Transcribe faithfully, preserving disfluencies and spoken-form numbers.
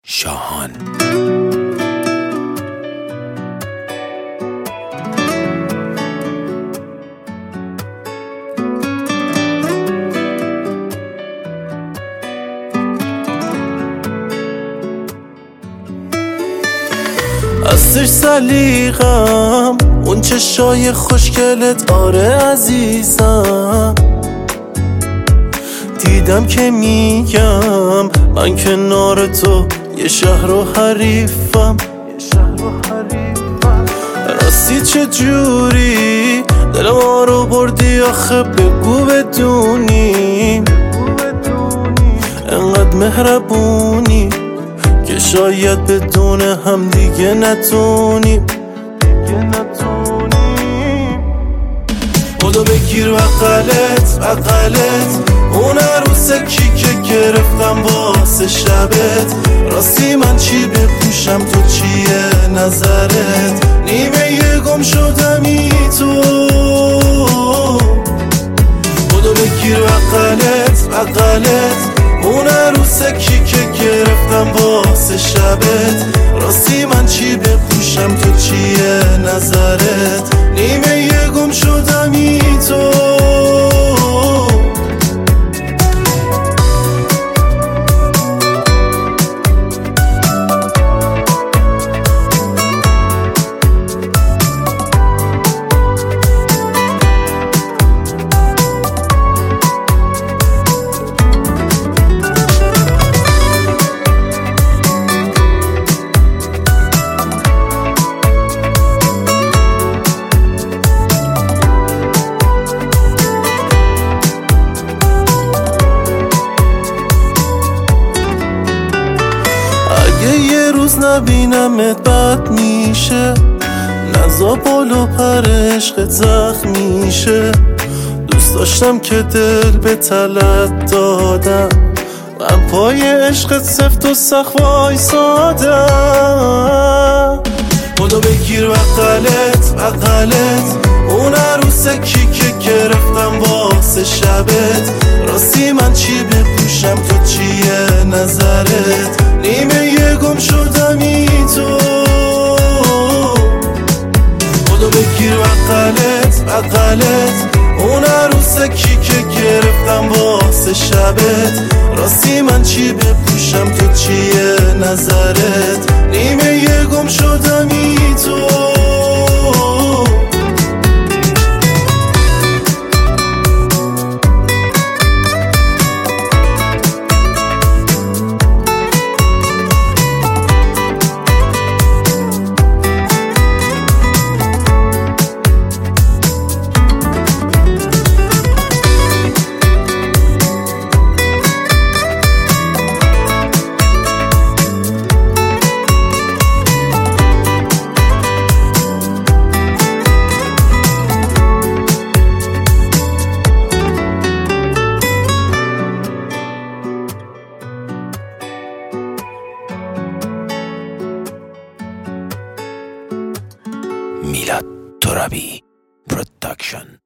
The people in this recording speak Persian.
شاهان. ازش سلیقم اون چشای خوشگلت، آره عزیزم. دیدم که میگم من کنار تو یه شهر و حریفم. راستی چه جوری دل ما رو بردی آخه، بگو بدونی انقدر مهربونی که شاید بدون هم دیگه نتونیم. خدا بگیر بغلت بغلت اون عروسکی که گرفتم واسه شبت. راستی من چی بپوشم، تو چیه نظرت؟ نیمه گم شدمی تو. خدا بگیر بغلت بغلت اون عروسکی که گرفتم واسه شبت. راستی من چی بپوشم، تو چیه نظرت؟ نیمه گم شدمی تو. یه روز نبینمت بد میشه، نزا بالو پر عشقت زخم میشه. دوست داشتم که دل به تلت دادم، من پای عشقت سفت و سخت وایسادم. خدا بگیر بغلت بغلت اون عروسکی که گرفتم واسه شبت. راستی من چی بپوشم، تو چیه نظرت؟ نیمه گم شدمی تو. خدا بگیر بغلت بغلت اون عروسکی که گرفتم واسه شبت. راستی من چی بپوشم، تو چیه نظرت؟ نیمه گم شدمی تو. میلاد ترابی پروداکشن.